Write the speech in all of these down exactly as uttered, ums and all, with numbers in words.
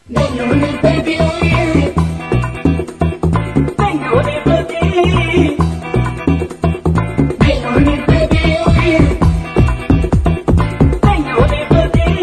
ਮੈਨੂੰ ਨੀ ਪਤੀ ਮੈਨੂੰ ਨੀ ਪਤੀ ਮੈਨੂੰ ਨੀ ਪਤੀ ਮੈਨੂੰ ਨੀ ਪਤੀ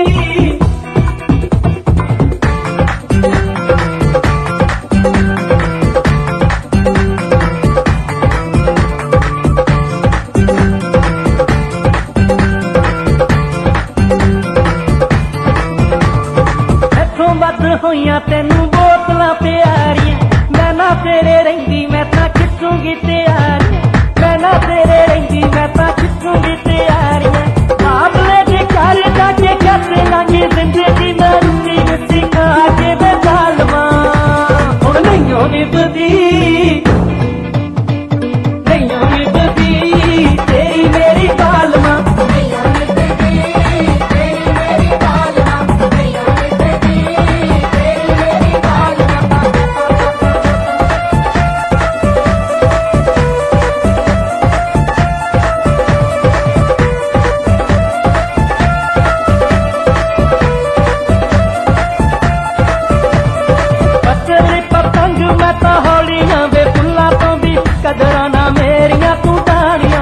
होइया तेनू बोतलां प्यारियां मैं ना तेरे रहिंदी मैं तां खिच्चूंगी तैयारियां मैं ना तेरे रहिंदी मैं तां खिच्चूंगी तैयारियां मामले दे घर जाके कैसे लांगी जिंदगी मैं रुकी सिखा के मैं जालमा हुण नहीं होनी बदी नहीं होनी बदी तेरी मेरी बालमा कदरां ना मेरियां तू डाणियां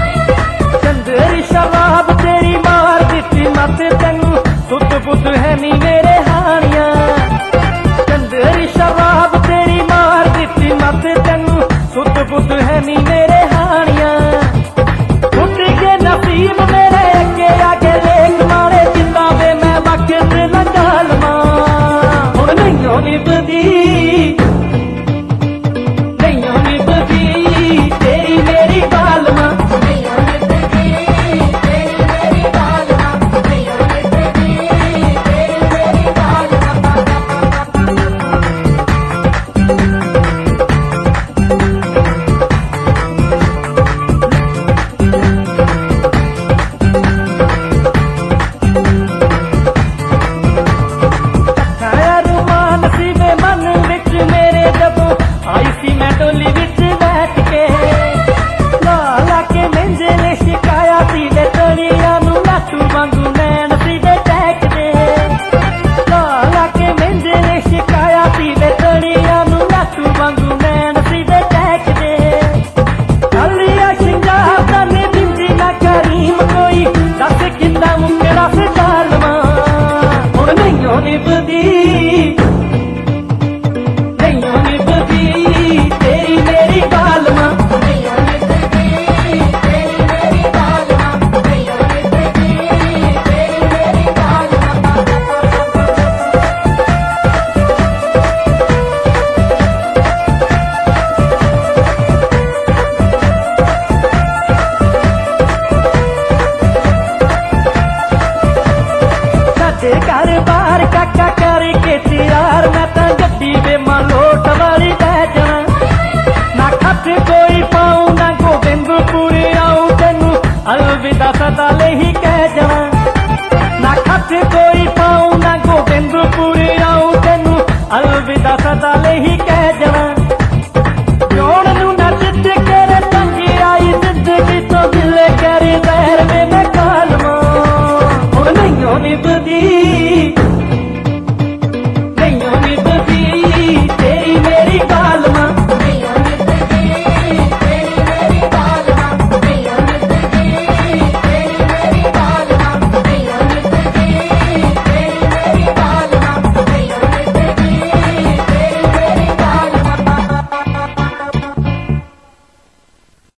चंदेरी शराब तेरी मार दित्ती मत तैनू सुध बुध है नी मेरे हानियां चंदेरी शराब तेरी मार दित्ती मत तैनू सुध बुध है नी मेरे हानियां उठ के नसीब मेरे अगे आगे लेख मारे जिंदा वे मैं वक्त लगा लवां हुण नहीं होनी बदी घर बार काका